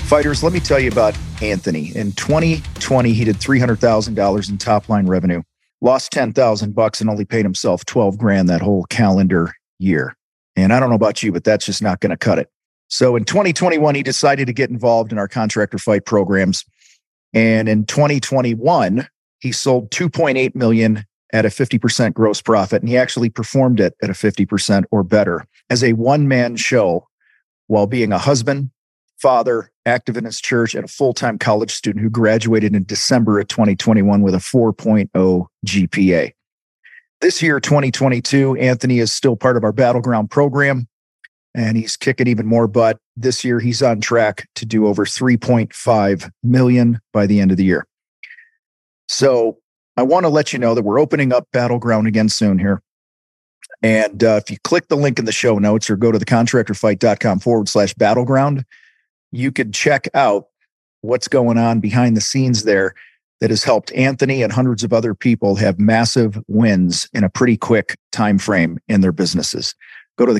Fighters, let me tell you about Anthony. In 2020, he did $300,000 in top line revenue, lost $10,000 and only paid himself $12,000 that whole calendar year. And I don't know about you, but that's just not going to cut it. So in 2021, he decided to get involved in our contractor fight programs. And in 2021, he sold $2.8 million at a 50% gross profit. And he actually performed it at a 50% or better as a one-man show while being a husband, father, active in his church, and a full-time college student who graduated in December of 2021 with a 4.0 GPA. This year, 2022, Anthony is still part of our Battleground program, and he's kicking even more butt. This year, he's on track to do over $3.5 million by the end of the year. So I want to let you know that we're opening up Battleground again soon here. And if you click the link in the show notes or go to thecontractorfight.com/battleground, you could check out what's going on behind the scenes there that has helped Anthony and hundreds of other people have massive wins in a pretty quick time frame in their businesses. Go to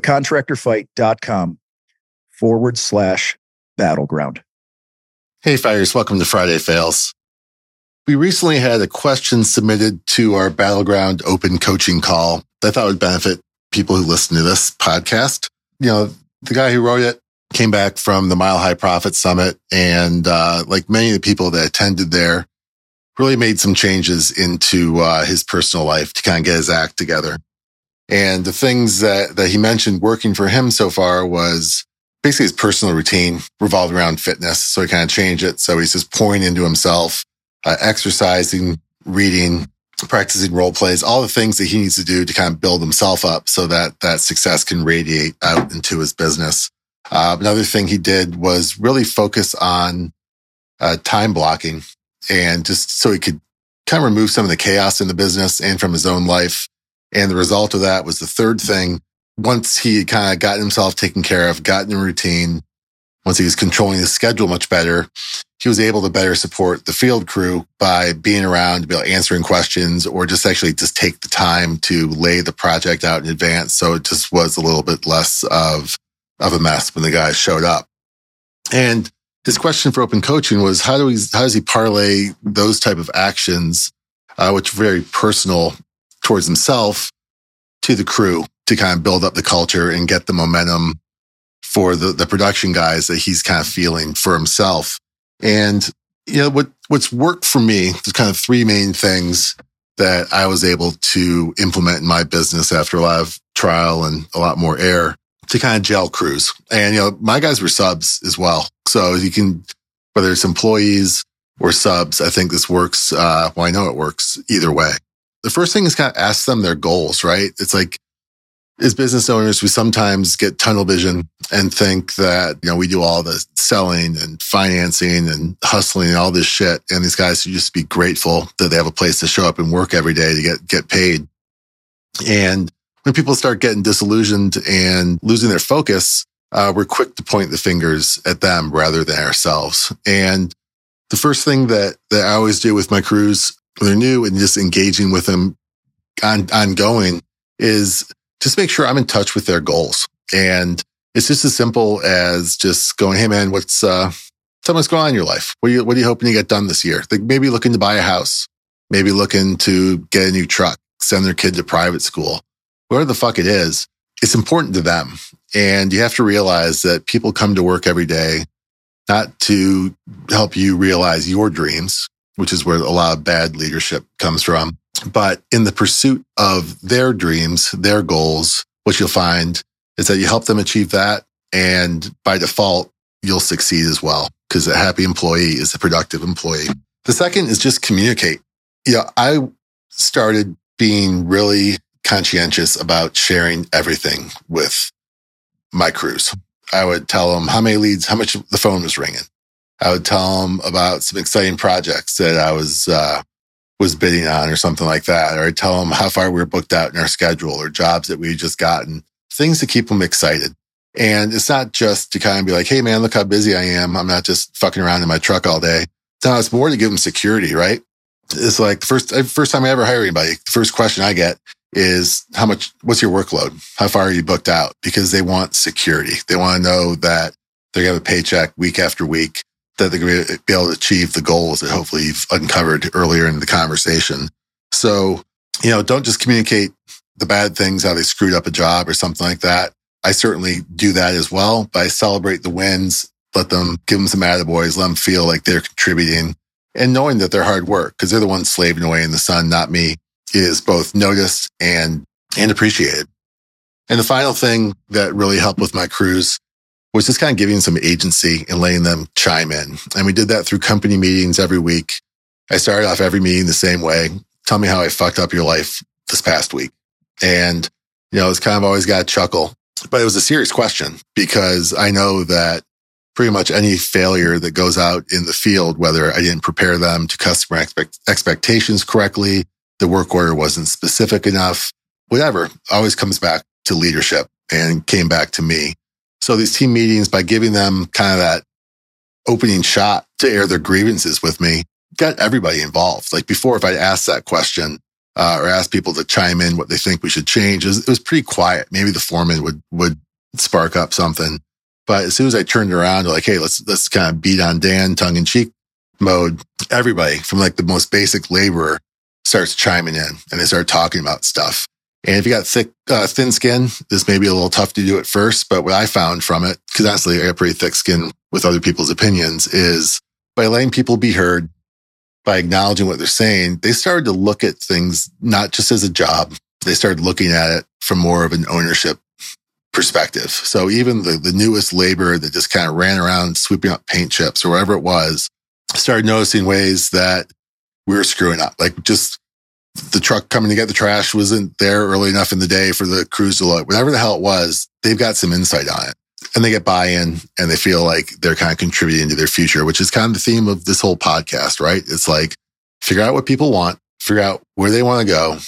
thecontractorfight.com/battleground. Hey, Fighters, welcome to Friday Fails. We recently had a question submitted to our Battleground open coaching call that I thought would benefit people who listen to this podcast. You know, the guy who wrote it came back from the Mile High Profit Summit, and like many of the people that attended there, really made some changes into his personal life to kind of get his act together. And the things that he mentioned working for him so far was basically his personal routine revolved around fitness. So he kind of changed it. So he's just pouring into himself, exercising, reading, practicing role plays, all the things that he needs to do to kind of build himself up so that that success can radiate out into his business. Another thing he did was really focus on time blocking, and just so he could kind of remove some of the chaos in the business and from his own life. And the result of that was the third thing. Once he had kind of gotten himself taken care of, gotten a routine, once he was controlling his schedule much better, he was able to better support the field crew by being around to be able to answering questions or just actually just take the time to lay the project out in advance. So it just was a little bit less of a mess when the guys showed up. And his question for open coaching was, how does he parlay those type of actions, which are very personal towards himself, to the crew to kind of build up the culture and get the momentum for the production guys that he's kind of feeling for himself. And, you know, what's worked for me, there's kind of three main things that I was able to implement in my business after a lot of trial and a lot more error to kind of gel crews. And, you know, my guys were subs as well. So you can, whether it's employees or subs, I think this works. Well, I know it works either way. The first thing is kind of ask them their goals, right? It's like, as business owners, we sometimes get tunnel vision and think that, you know, we do all the selling and financing and hustling and all this shit. And these guys should just be grateful that they have a place to show up and work every day to get paid. And when people start getting disillusioned and losing their focus, we're quick to point the fingers at them rather than ourselves. And the first thing that I always do with my crews when they're new and just engaging with them ongoing is just make sure I'm in touch with their goals. And it's just as simple as just going, hey man, tell me what's going on in your life. What are you hoping to get done this year? Like maybe looking to buy a house, maybe looking to get a new truck, send their kid to private school, whatever the fuck it is. It's important to them. And you have to realize that people come to work every day, not to help you realize your dreams, which is where a lot of bad leadership comes from. But in the pursuit of their dreams, their goals, what you'll find is that you help them achieve that. And by default, you'll succeed as well, because a happy employee is a productive employee. The second is just communicate. You know, I started being really conscientious about sharing everything with my crews. I would tell them how many leads, how much the phone was ringing. I would tell them about some exciting projects that I was bidding on or something like that. Or I'd tell them how far we were booked out in our schedule or jobs that we had just gotten, things to keep them excited. And it's not just to kind of be like, hey man, look how busy I am. I'm not just fucking around in my truck all day. No, it's more to give them security, right? It's like the first time I ever hire anybody, the first question I get is what's your workload? How far are you booked out? Because they want security. They want to know that they're going to have a paycheck week after week. that they're going to be able to achieve the goals that hopefully you've uncovered earlier in the conversation. So, don't just communicate the bad things, how they screwed up a job or something like that. I certainly do that as well, but I celebrate the wins, give them some attaboys, let them feel like they're contributing, and knowing that their hard work, because they're the ones slaving away in the sun, not me, is both noticed and appreciated. And the final thing that really helped with my crews was just kind of giving some agency and letting them chime in. And we did that through company meetings every week. I started off every meeting the same way. Tell me how I fucked up your life this past week. And, it's kind of always got a chuckle, but it was a serious question because I know that pretty much any failure that goes out in the field, whether I didn't prepare them to customer expectations correctly, the work order wasn't specific enough, whatever, always comes back to leadership and came back to me. So these team meetings, by giving them kind of that opening shot to air their grievances with me, got everybody involved. Like before, if I'd asked that question or asked people to chime in what they think we should change, it was pretty quiet. Maybe the foreman would spark up something. But as soon as I turned around, like, hey, let's kind of beat on Dan, tongue in cheek mode, everybody from like the most basic laborer starts chiming in and they start talking about stuff. And if you got thin skin, this may be a little tough to do at first, but what I found from it, because honestly, I got pretty thick skin with other people's opinions, is by letting people be heard, by acknowledging what they're saying, they started to look at things not just as a job. They started looking at it from more of an ownership perspective. So even the newest laborer that just kind of ran around sweeping up paint chips or whatever it was, started noticing ways that we were screwing up. Like just the truck coming to get the trash wasn't there early enough in the day for the crews to look. Whatever the hell it was, they've got some insight on it. And they get buy-in and they feel like they're kind of contributing to their future, which is kind of the theme of this whole podcast, right? It's like, figure out what people want, figure out where they want to go,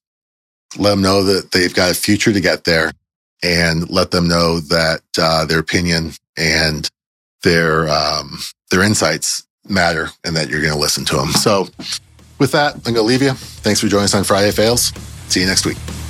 let them know that they've got a future to get there, and let them know that their opinion and their insights matter and that you're going to listen to them. So with that, I'm going to leave you. Thanks for joining us on Friday Fails. See you next week.